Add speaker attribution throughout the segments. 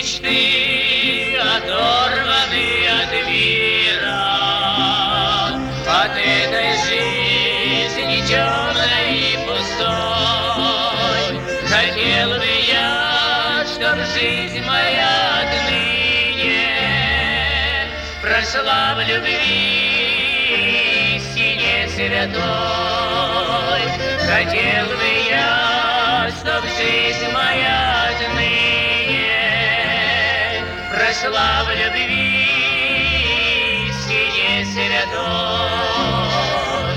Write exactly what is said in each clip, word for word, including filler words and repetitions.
Speaker 1: мечты оторваны от мира, от этой жизни темной и пустой. Хотел бы я, чтоб жизнь моя отныне прошла в любви истине святой. Хотел бы я, чтоб жизнь моя отныне прошла в любви истине святой.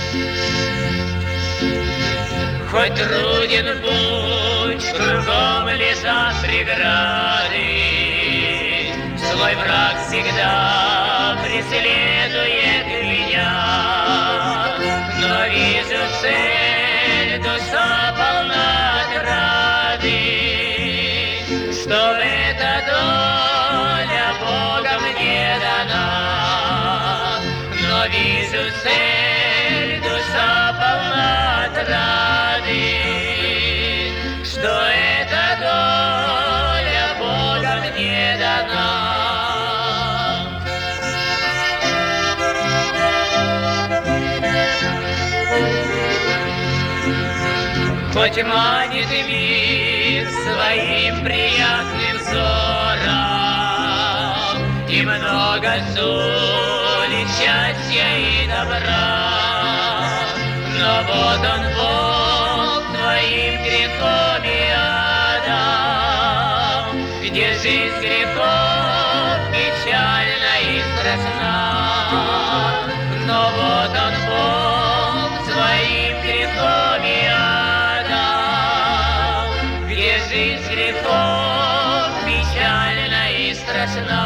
Speaker 1: Хоть труден путь, кругом лежат преграды, злой враг всегда преследует меня, но вижу цель, душа полна отрады, что эта доля Бога мне дана. Но вижу цель, душа полна отрады, что эта доля Бога мне дана. Хоть манит мир своим приятным взором и много сулит счастья и добра, но вот он, Бог, твоим грехом и адом, где жизнь грехов печальна и страшна. Но вот он, Бог, своим грехом и адом, где жизнь грехов печальна и страшна.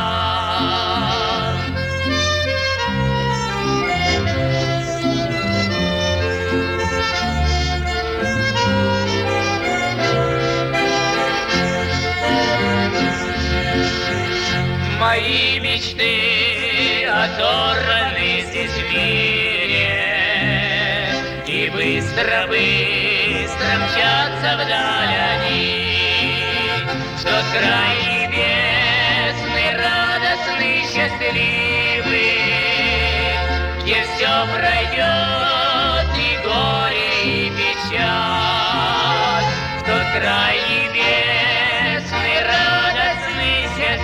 Speaker 1: Мои мечты оторваны здесь в мире, и быстро-быстро мчатся вдаль они, в тот край небесный, радостный, счастливый, где все пройдет и горе, и печаль, в тот край небесный, радостный,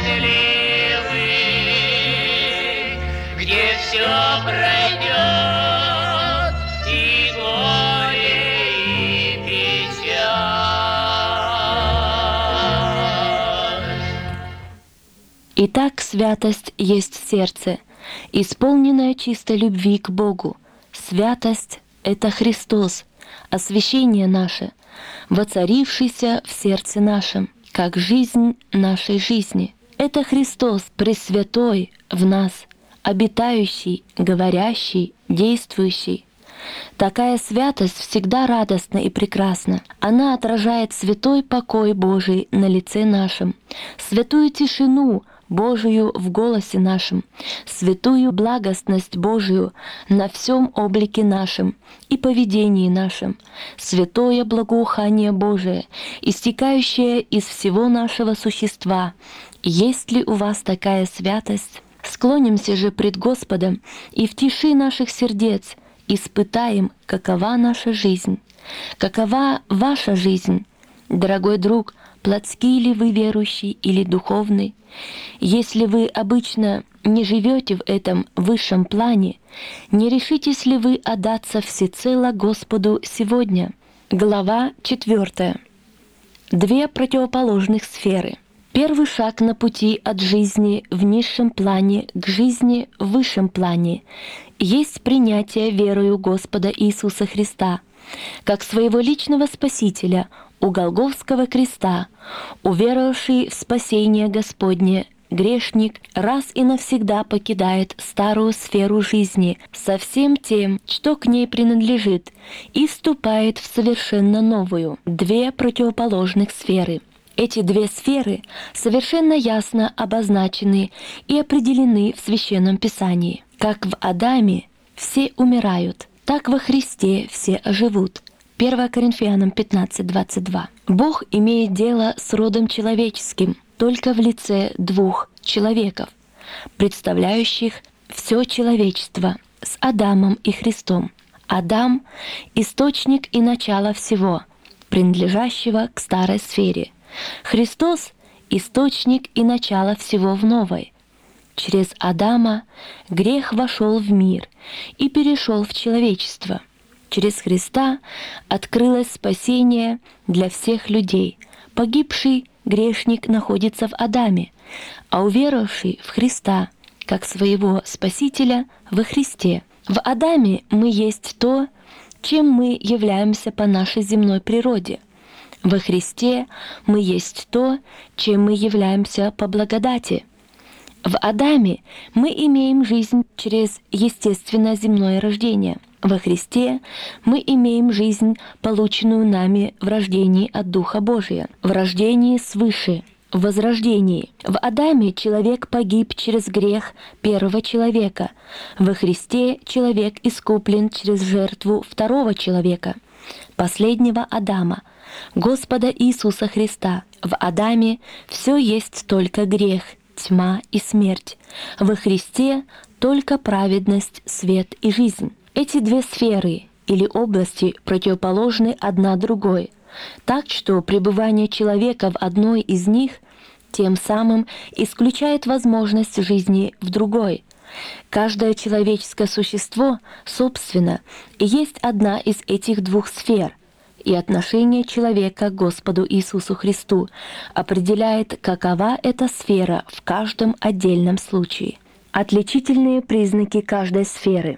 Speaker 1: счастливый, где все пройдет и горе, и печаль.
Speaker 2: Итак, святость есть в сердце, исполненная чистой любви к Богу. Святость — это Христос, освящение наше, воцарившийся в сердце нашем, как жизнь нашей жизни. Это Христос, Пресвятой в нас, обитающий, говорящий, действующий. Такая святость всегда радостна и прекрасна. Она отражает святой покой Божий на лице нашем, святую тишину Божию в голосе нашем, святую благостность Божию на всем облике нашем и поведении нашем, святое благоухание Божие, истекающее из всего нашего существа. Есть ли у вас такая святость? Склонимся же пред Господом и в тиши наших сердец испытаем, какова наша жизнь, какова ваша жизнь. Дорогой друг, плотский ли вы верующий или духовный? Если вы обычно не живете в этом высшем плане, не решитесь ли вы отдаться всецело Господу сегодня? Глава четвертая. Две противоположных сферы. Первый шаг на пути от жизни в низшем плане к жизни в высшем плане есть принятие верою Господа Иисуса Христа как своего личного Спасителя у Голгофского креста. Уверовавший в спасение Господне грешник раз и навсегда покидает старую сферу жизни со всем тем, что к ней принадлежит, и вступает в совершенно новую, две противоположных сферы. Эти две сферы совершенно ясно обозначены и определены в Священном Писании. Как в Адаме все умирают, так во Христе все оживут. первое Коринфянам пятнадцать двадцать два. Бог имеет дело с родом человеческим, только в лице двух человеков, представляющих все человечество с Адамом и Христом. Адам — источник и начало всего, принадлежащего к старой сфере. Христос — источник и начало всего в новой. Через Адама грех вошел в мир и перешел в человечество. Через Христа открылось спасение для всех людей. Погибший грешник находится в Адаме, а уверовавший в Христа, как своего Спасителя, во Христе. В Адаме мы есть то, чем мы являемся по нашей земной природе. Во Христе мы есть то, чем мы являемся по благодати. В Адаме мы имеем жизнь через естественное земное рождение. Во Христе мы имеем жизнь, полученную нами в рождении от Духа Божия, в рождении свыше, в возрождении. В Адаме человек погиб через грех первого человека. Во Христе человек искуплен через жертву второго человека, последнего Адама, Господа Иисуса Христа. В Адаме все есть только грех, тьма и смерть. Во Христе только праведность, свет и жизнь. Эти две сферы или области противоположны одна другой, так что пребывание человека в одной из них тем самым исключает возможность жизни в другой. Каждое человеческое существо, собственно, и есть одна из этих двух сфер, и отношение человека к Господу Иисусу Христу определяет, какова эта сфера в каждом отдельном случае. Отличительные признаки каждой сферы.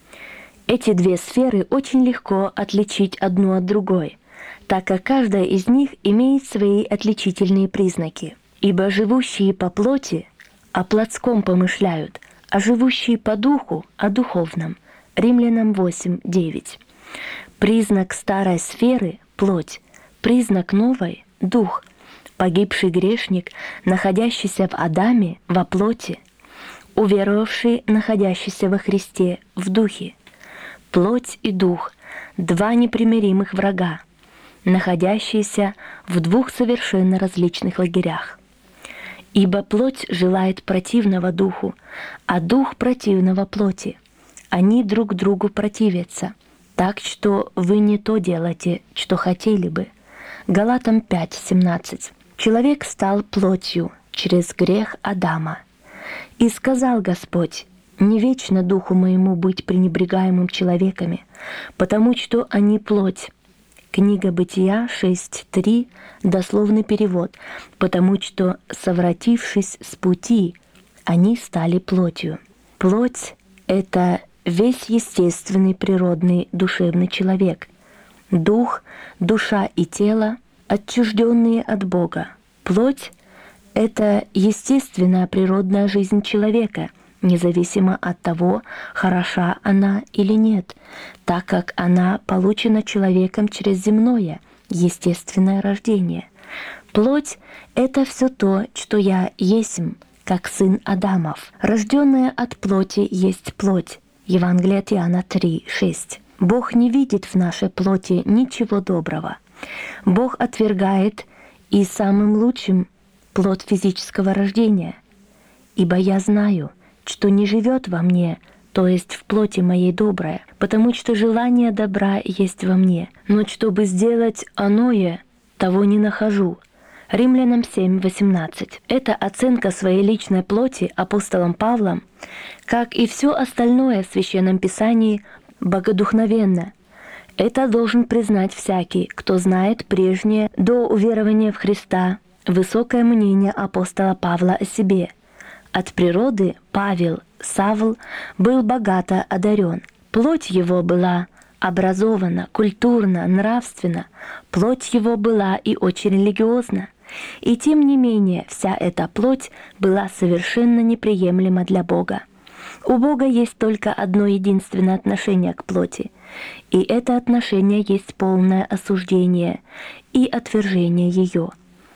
Speaker 2: Эти две сферы очень легко отличить одну от другой, так как каждая из них имеет свои отличительные признаки. Ибо живущие по плоти о плотском помышляют, а живущие по духу о духовном. Римлянам восемь девять. Признак старой сферы — плоть, признак новой — дух. Погибший грешник, находящийся в Адаме, во плоти, уверовавший, находящийся во Христе, в духе. Плоть и дух — два непримиримых врага, находящиеся в двух совершенно различных лагерях. Ибо плоть желает противного духу, а дух противного плоти. Они друг другу противятся, так что вы не то делаете, что хотели бы. Галатам пять семнадцать. Человек стал плотью через грех Адама. И сказал Господь: не вечно духу моему быть пренебрегаемым человеками, потому что они плоть. Книга Бытия шесть три, дословный перевод, потому что, совратившись с пути, они стали плотью. Плоть — это весь естественный, природный, душевный человек. Дух, душа и тело — отчужденные от Бога. Плоть — это естественная природная жизнь человека, независимо от того, хороша она или нет, так как она получена человеком через земное, естественное рождение. Плоть — это все то, что я есмь, как сын Адамов. Рожденная от плоти есть плоть. Евангелие от Иоанна три шесть. Бог не видит в нашей плоти ничего доброго. Бог отвергает и самым лучшим плод физического рождения. Ибо я знаю, что не живет во мне, то есть в плоти моей доброе, потому что желание добра есть во мне, но чтобы сделать оное, того не нахожу. Римлянам семь восемнадцать. Эта оценка своей личной плоти апостолом Павлом, как и все остальное в Священном Писании, богодухновенно. Это должен признать всякий, кто знает прежнее, до уверования в Христа, высокое мнение апостола Павла о себе. От природы Павел, Савл, был богато одарен. Плоть его была образована, культурна, нравственна. Плоть его была и очень религиозна. И тем не менее вся эта плоть была совершенно неприемлема для Бога. У Бога есть только одно единственное отношение к плоти, и это отношение есть полное осуждение и отвержение ее.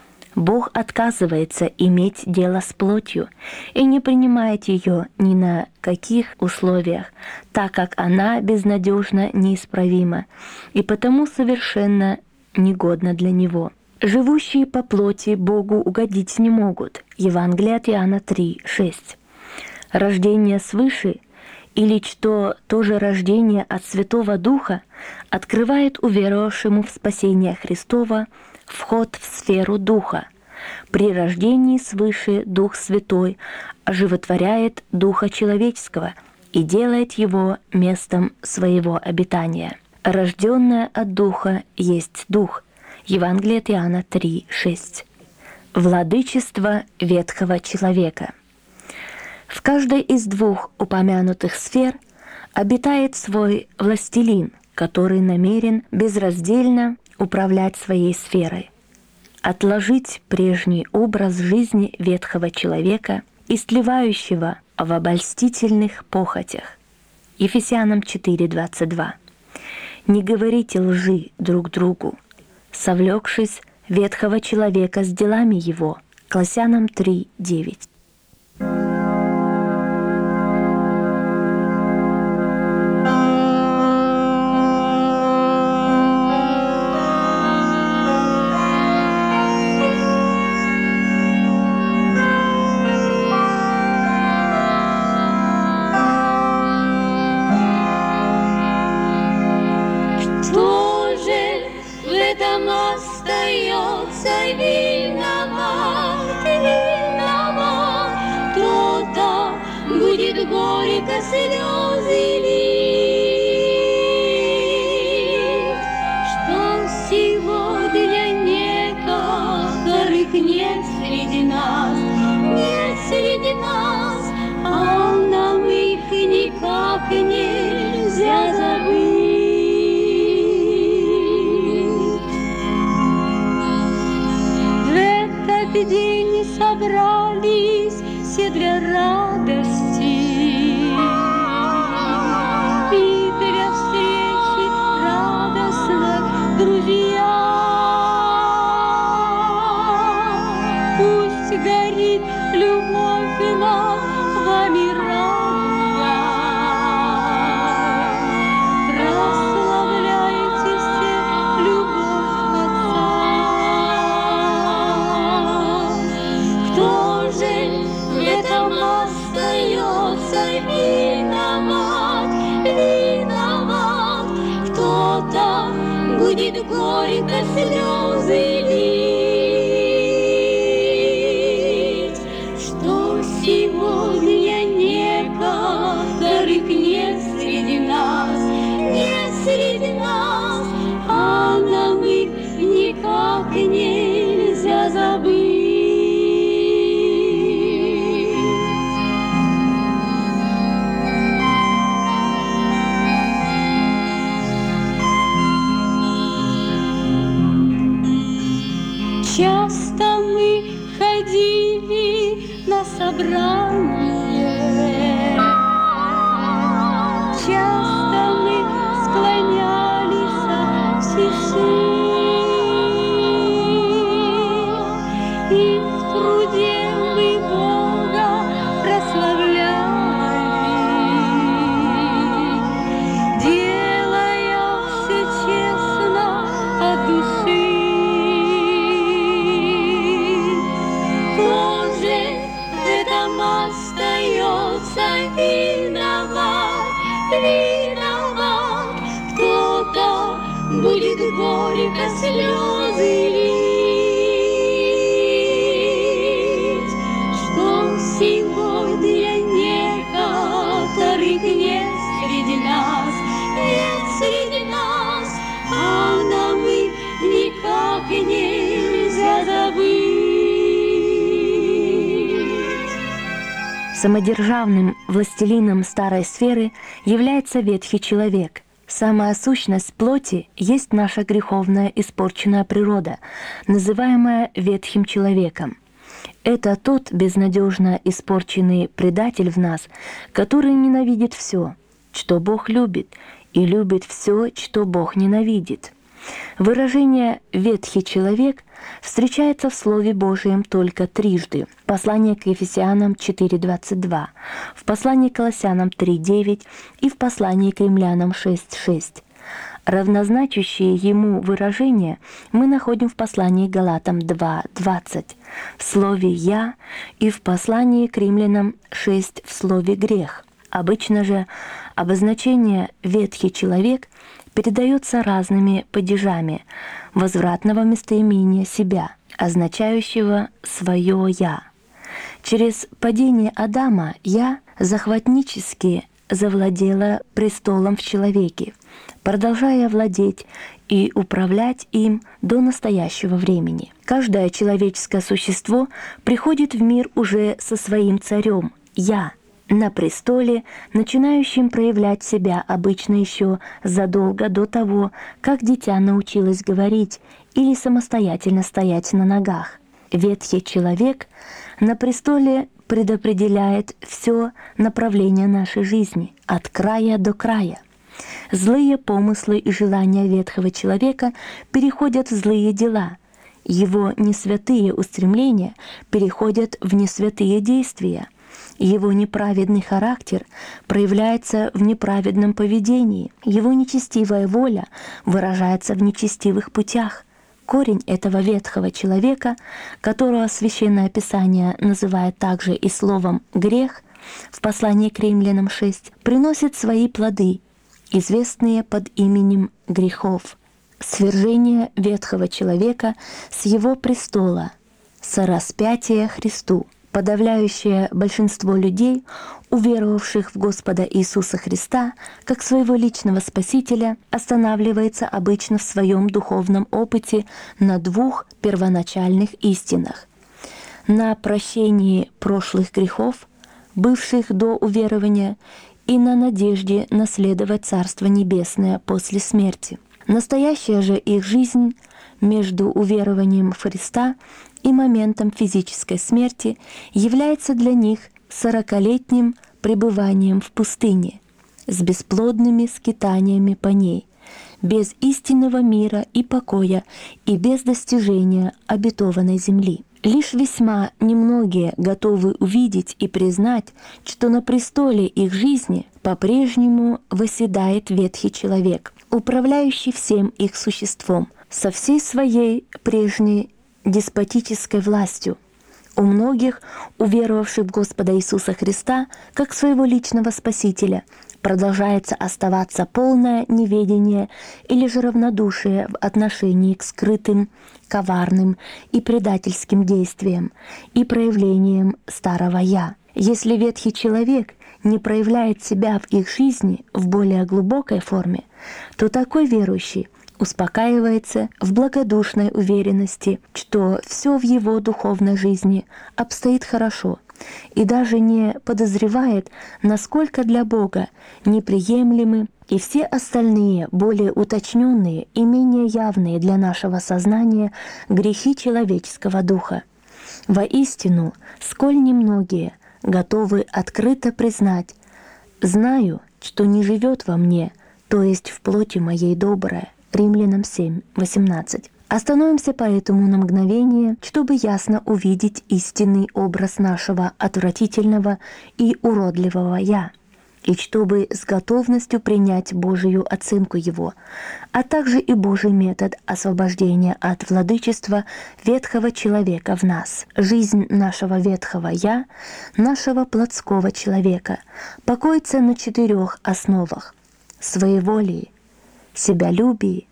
Speaker 2: Бог отказывается иметь дело с плотью и не принимает ее ни на каких условиях, так как она безнадежно неисправима и потому совершенно негодна для Него. Живущие по плоти Богу угодить не могут. Евангелие от Иоанна три шесть. Рождение свыше, или что тоже рождение от Святого Духа, открывает уверовавшему в спасение Христова вход в сферу Духа. При рождении свыше Дух Святой оживотворяет Духа человеческого и делает его местом своего обитания. Рожденное от Духа есть Дух. Евангелие от Иоанна три шесть. Владычество ветхого человека. В каждой из двух упомянутых сфер обитает свой властелин, который намерен безраздельно управлять своей сферой, отложить прежний образ жизни ветхого человека, истлевающего в обольстительных похотях. Ефесянам четыре двадцать два. «Не говорите лжи друг другу, совлекшись ветхого человека с делами его». Колоссянам три девять.
Speaker 3: Горько слезы лить, что сегодня некоторых нет среди нас, нет среди нас, а нам их никак нельзя забыть. В этот день собрались все для радости, друзья, пусть горит любовь нам вами радуга. Прославляйте все любовь Отца. Кто же в этом остается виноват, виноват? Кто-то будет горько слезы лить, что сегодня некоторых нет среди нас, нет среди нас, а нам их никак нельзя забыть. Часто мы ходили на собрание, часто мы склонялись в тиши, и в труде мы Бога прославляли, делая все честно от души. Остается виноват, виноват, кто-то будет горько слезы лить, что сегодня некоторых нет среди нас, нет среди нас, а нам их никак нельзя забыть.
Speaker 2: Самодержавным властелином старой сферы является ветхий человек. Самая сущность плоти есть наша греховная испорченная природа, называемая ветхим человеком. Это тот безнадежно испорченный предатель в нас, который ненавидит все, что Бог любит, и любит все, что Бог ненавидит. Выражение «ветхий человек» встречается в Слове Божьем только трижды. В послании к Ефесянам четыре двадцать два, в послании к Колоссянам три девять и в послании к Римлянам шесть шесть. Равнозначащие ему выражения мы находим в послании к Галатам два двадцать, в слове «я» и в послании к Римлянам шесть в слове «грех». Обычно же обозначение «ветхий человек» передается разными падежами возвратного местоимения «себя», означающего «свое я». Через падение Адама «я» захватнически завладела престолом в человеке, продолжая владеть и управлять им до настоящего времени. Каждое человеческое существо приходит в мир уже со своим царем «я», на престоле, начинающим проявлять себя обычно еще задолго до того, как дитя научилось говорить или самостоятельно стоять на ногах. Ветхий человек на престоле предопределяет все направление нашей жизни, от края до края. Злые помыслы и желания ветхого человека переходят в злые дела. Его несвятые устремления переходят в несвятые действия. Его неправедный характер проявляется в неправедном поведении. Его нечестивая воля выражается в нечестивых путях. Корень этого ветхого человека, которого Священное Писание называет также и словом «грех», в послании к Римлянам шесть, приносит свои плоды, известные под именем грехов. Свержение ветхого человека с его престола, сораспятие Христу. Подавляющее большинство людей, уверовавших в Господа Иисуса Христа как своего личного Спасителя, останавливается обычно в своем духовном опыте на двух первоначальных истинах: на прощении прошлых грехов, бывших до уверования, и на надежде наследовать Царство Небесное после смерти. Настоящая же их жизнь между уверованием в Христа и моментом физической смерти является для них сорокалетним пребыванием в пустыне, с бесплодными скитаниями по ней, без истинного мира и покоя и без достижения обетованной земли. Лишь весьма немногие готовы увидеть и признать, что на престоле их жизни по-прежнему восседает ветхий человек, управляющий всем их существом, со всей своей прежней деспотической властью. У многих, уверовавших в Господа Иисуса Христа как своего личного Спасителя, продолжается оставаться полное неведение или же равнодушие в отношении к скрытым, коварным и предательским действиям и проявлениям старого «я». Если ветхий человек не проявляет себя в их жизни в более глубокой форме, то такой верующий успокаивается в благодушной уверенности, что все в его духовной жизни обстоит хорошо, и даже не подозревает, насколько для Бога неприемлемы и все остальные, более уточненные и менее явные для нашего сознания грехи человеческого духа. Воистину, сколь немногие готовы открыто признать: «Знаю, что не живет во мне, то есть в плоти моей доброе». Римлянам семь восемнадцать. Остановимся поэтому на мгновение, чтобы ясно увидеть истинный образ нашего отвратительного и уродливого «я», и чтобы с готовностью принять Божию оценку его, а также и Божий метод освобождения от владычества ветхого человека в нас. Жизнь нашего ветхого «я», нашего плотского человека, покоится на четырех основах: своеволии, себялюбии,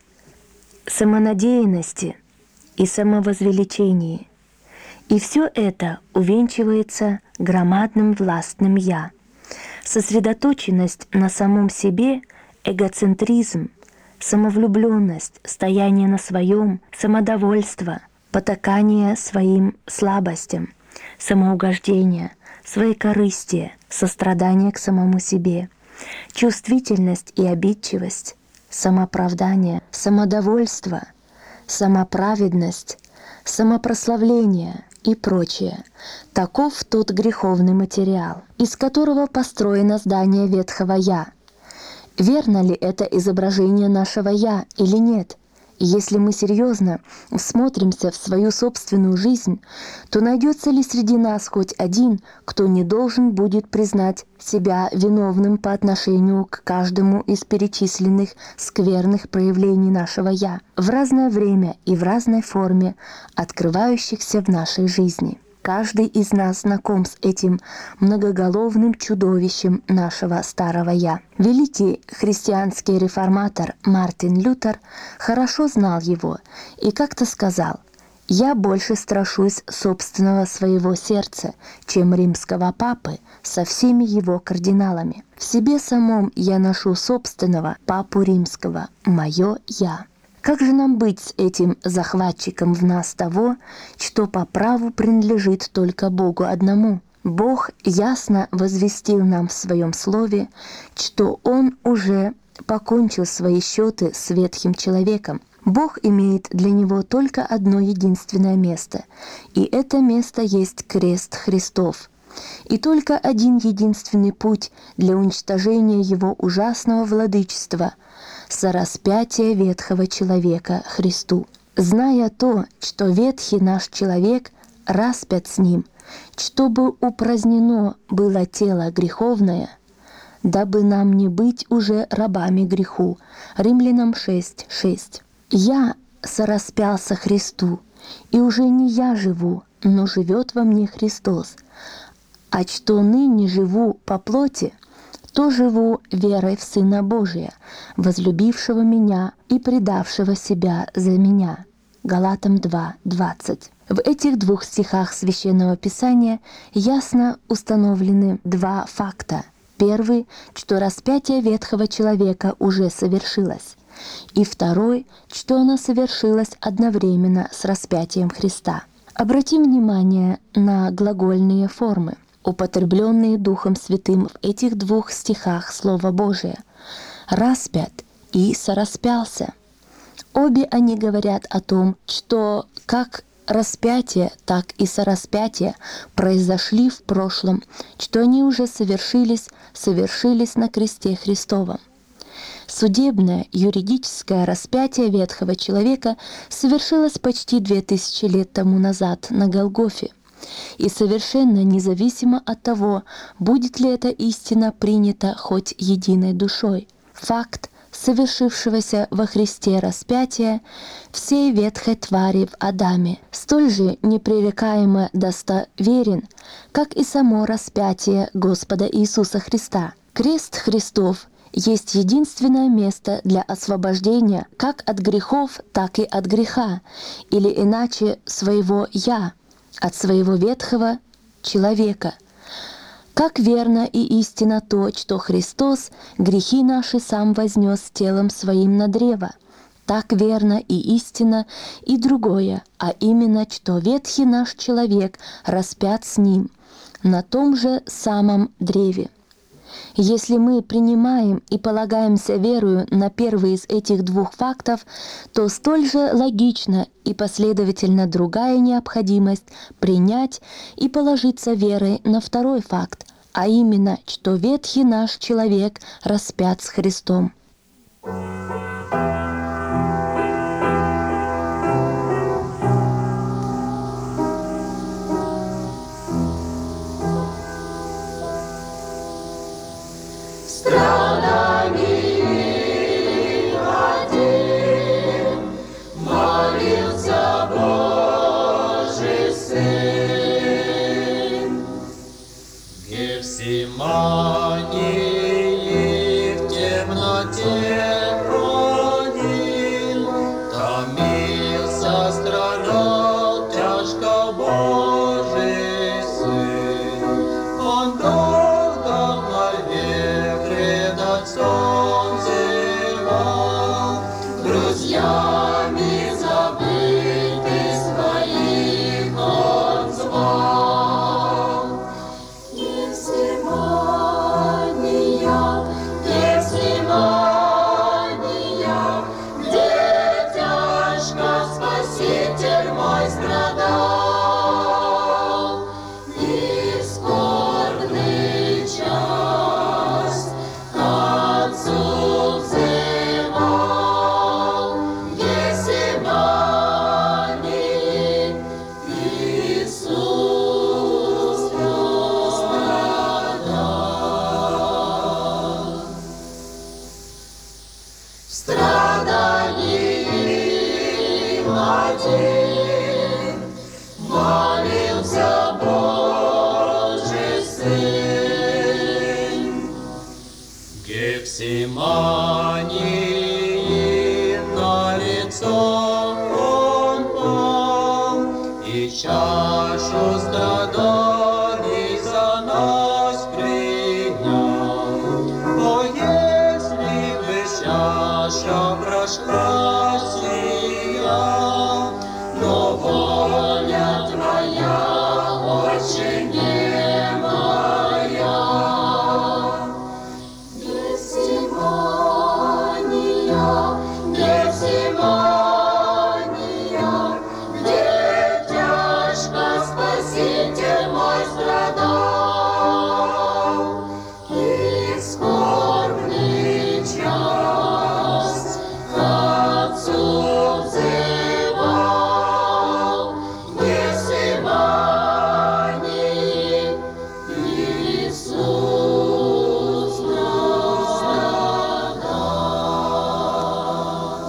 Speaker 2: самонадеянности и самовозвеличении. И все это увенчивается громадным властным «я». Сосредоточенность на самом себе, эгоцентризм, самовлюбленность, стояние на своем, самодовольство, потакание своим слабостям, самоугождение, своекорыстие, сострадание к самому себе, чувствительность и обидчивость, самооправдание, самодовольство, самоправедность, самопрославление и прочее. Таков тот греховный материал, из которого построено здание ветхого «я». Верно ли это изображение нашего «я» или нет? И если мы серьезно всмотримся в свою собственную жизнь, то найдется ли среди нас хоть один, кто не должен будет признать себя виновным по отношению к каждому из перечисленных скверных проявлений нашего «я» в разное время и в разной форме, открывающихся в нашей жизни? Каждый из нас знаком с этим многоголовным чудовищем нашего старого «я». Великий христианский реформатор Мартин Лютер хорошо знал его и как-то сказал: «Я больше страшусь собственного своего сердца, чем римского папы со всеми его кардиналами. В себе самом я ношу собственного папу римского, мое «я». Как же нам быть с этим захватчиком в нас того, что по праву принадлежит только Богу одному? Бог ясно возвестил нам в Своем Слове, что Он уже покончил свои счеты с ветхим человеком. Бог имеет для него только одно единственное место, и это место есть крест Христов. И только один единственный путь для уничтожения его ужасного владычества — сораспятие ветхого человека Христу. Зная то, что ветхий наш человек распят с ним, чтобы упразднено было тело греховное, дабы нам не быть уже рабами греху». Римлянам шесть шесть. «Я сораспялся Христу, и уже не я живу, но живет во мне Христос. А что ныне живу по плоти, то живу верой в Сына Божия, возлюбившего меня и предавшего себя за меня». Галатам два двадцать. В этих двух стихах Священного Писания ясно установлены два факта. Первый, что распятие ветхого человека уже совершилось. И второй, что оно совершилось одновременно с распятием Христа. Обратим внимание на глагольные формы, употребленные Духом Святым в этих двух стихах Слова Божия: «распят» и «сораспялся». Обе они говорят о том, что как распятие, так и сораспятие произошли в прошлом, что они уже совершились, совершились на кресте Христовом. Судебное, юридическое распятие ветхого человека совершилось почти две тысячи лет тому назад на Голгофе. И совершенно независимо от того, будет ли эта истина принята хоть единой душой, факт совершившегося во Христе распятия всей ветхой твари в Адаме столь же непререкаемо достоверен, как и само распятие Господа Иисуса Христа. Крест Христов есть единственное место для освобождения как от грехов, так и от греха, или иначе своего «я», от своего ветхого человека. Как верно и истинно то, что Христос грехи наши сам вознес телом своим на древо, так верно и истинно и другое, а именно, что ветхий наш человек распят с ним на том же самом древе. Если мы принимаем и полагаемся верою на первый из этих двух фактов, то столь же логично и последовательно другая необходимость принять и положиться верой на второй факт, а именно, что ветхий наш человек распят с Христом.
Speaker 3: Если
Speaker 4: страданий за нас принял. О, если бы чаша прошла сия, но воля Твоя, Отче, не моя. Гефсимания, Гефсимания, где тяжко Спаситель мой страдал, и скорбный час к Отцу взывал. Гефсимании Иисус страдал.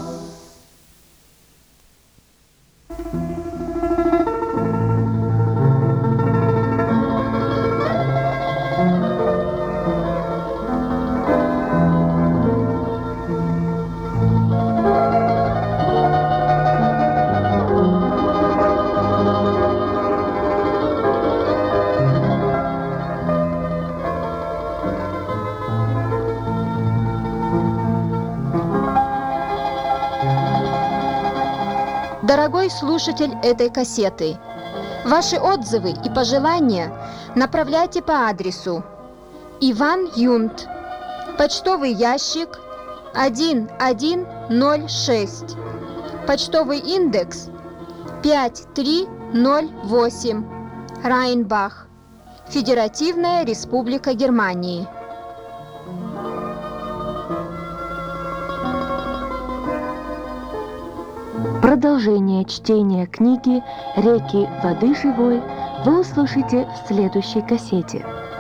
Speaker 5: Дорогой слушатель этой кассеты, ваши отзывы и пожелания направляйте по адресу Иван Юнт, почтовый ящик один один ноль шесть, почтовый индекс пять три ноль восемь, Райнбах, Федеративная Республика Германии.
Speaker 2: Продолжение чтения книги «Реки воды живой» вы услышите в следующей кассете.